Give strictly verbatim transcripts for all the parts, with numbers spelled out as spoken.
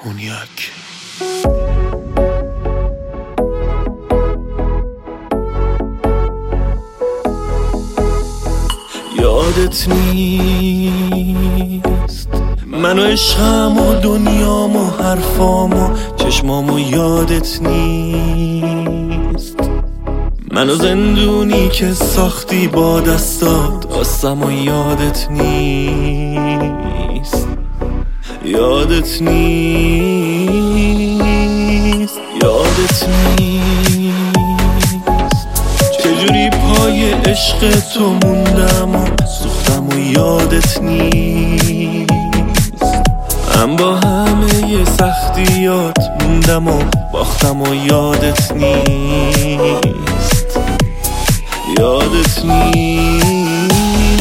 اونیاک. یادت نیست من و عشقم و دنیام و حرفام و چشمام و یادت نیست من و زندونی که ساختی با دستات آسم و یادت نیست یادت نیست یادت نیست چجوری پای عشق تو موندم و سوختم و یادت نیست من با همه ی سختیات موندم و باختم و یادت نیست یادت نیست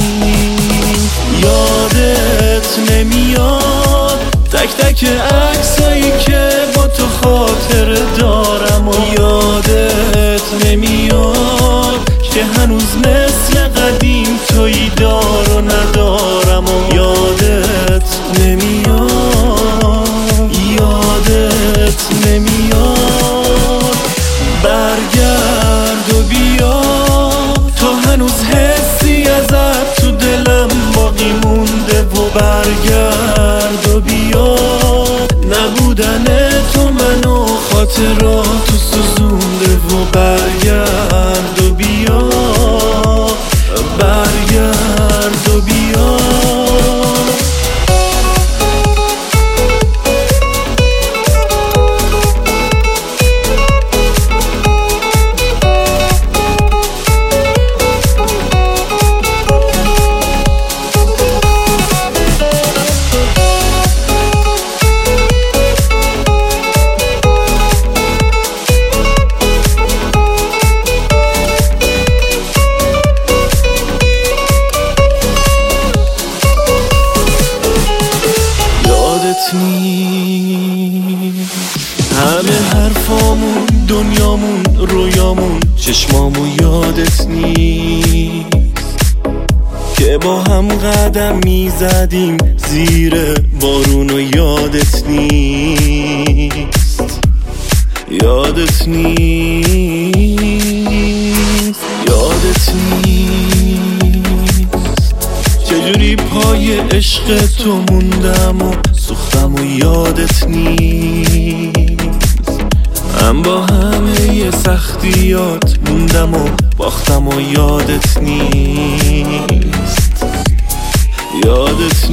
یادت نمیاد تک تک عکسایی که با تو خاطره دارم و یادت نمیاد که هنوز مثل قدیم تویی دار و ندارم و یادت نمیاد یادت نمیاد برگرد و بیا تو هنوز حسی ازت تو دلم باقی مونده و برگرد و بیا نبودن تو منو خاطراتو سوزونده و برگرد و بیا برگرد و بیا همه حرفامون دنیامون رویامون چشمامون یادت نیست که با هم قدم میزدیم زیر بارون و یادت نیست یادت نیست یادت نیست چجوری پای عشق تو موندم و سوختم و یادت نیست من با همه ی سختیات موندم و باختم و یادت نیست یادت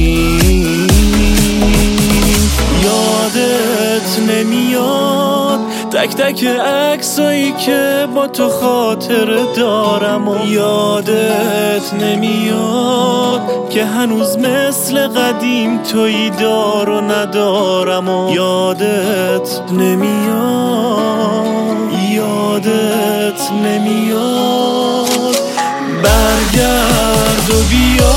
نیست یادت نمیاد تک تک عکسایی که با تو خاطره دارم و یادت نمیاد که هنوز مثل قدیم تویی دار و ندارم و یادت نمیاد یادت نمیاد برگرد و بیا